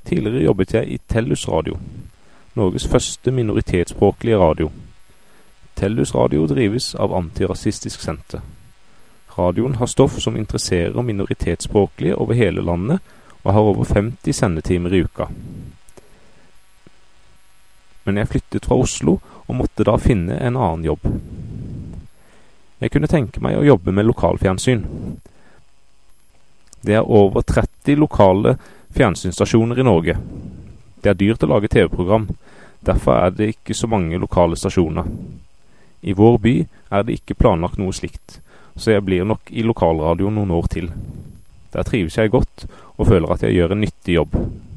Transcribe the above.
Tidligere jobbet jeg i Tellus Radio, Norges første minoritetsspråklige radio. Tellus Radio drives av Antirasistisk Senter. Radioen har stoff som interesserer minoritetsspråklige over hele landet, og har over 50 sendetimer i uka. Men jeg flyttet fra Oslo, og måtte da finne en annen jobb. Jeg kunne tenke meg å jobbe med lokalfjernsyn. Det er over 30 lokale fjernsynsstasjoner i Norge. Det er dyrt å lage TV-program, derfor er det ikke så mange lokale stasjoner. I vår by er det ikke planlagt noe slikt, så jeg blir nok i lokalradio noen år til. Der trives jeg godt, og føler at jeg gjør en nyttig jobb.